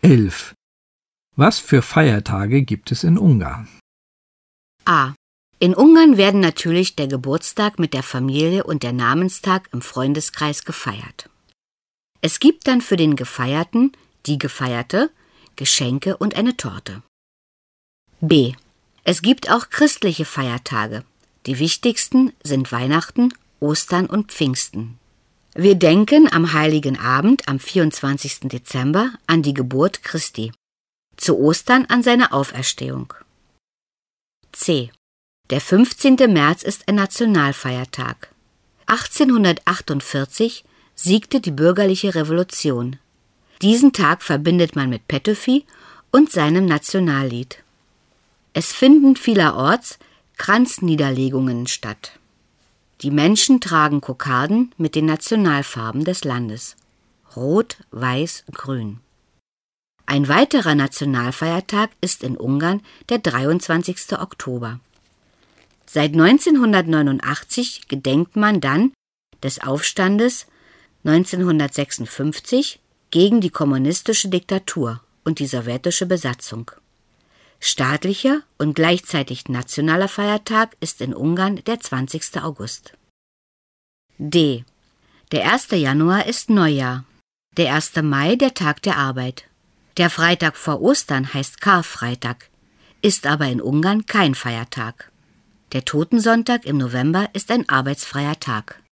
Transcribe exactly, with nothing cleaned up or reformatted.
elf. Was für Feiertage gibt es in Ungarn? A. In Ungarn werden natürlich der Geburtstag mit der Familie und der Namenstag im Freundeskreis gefeiert. Es gibt dann für den Gefeierten, die Gefeierte, Geschenke und eine Torte. B. Es gibt auch christliche Feiertage. Die wichtigsten sind Weihnachten, Ostern und Pfingsten. Wir denken am Heiligen Abend am vierundzwanzigsten Dezember an die Geburt Christi, zu Ostern an seine Auferstehung. C. Der fünfzehnte März ist ein Nationalfeiertag. achtzehnhundertachtundvierzig siegte die bürgerliche Revolution. Diesen Tag verbindet man mit Petöfi und seinem Nationallied. Es finden vielerorts Kranzniederlegungen statt. Die Menschen tragen Kokarden mit den Nationalfarben des Landes: Rot, Weiß, Grün. Ein weiterer Nationalfeiertag ist in Ungarn der dreiundzwanzigste Oktober. Seit neunzehnhundertneunundachtzig gedenkt man dann des Aufstandes neunzehnhundertsechsundfünfzig gegen die kommunistische Diktatur und die sowjetische Besatzung. Staatlicher und gleichzeitig nationaler Feiertag ist in Ungarn der zwanzigste August. D. Der erste Januar ist Neujahr, der erste Mai der Tag der Arbeit. Der Freitag vor Ostern heißt Karfreitag, ist aber in Ungarn kein Feiertag. Der Totensonntag im November ist ein arbeitsfreier Tag.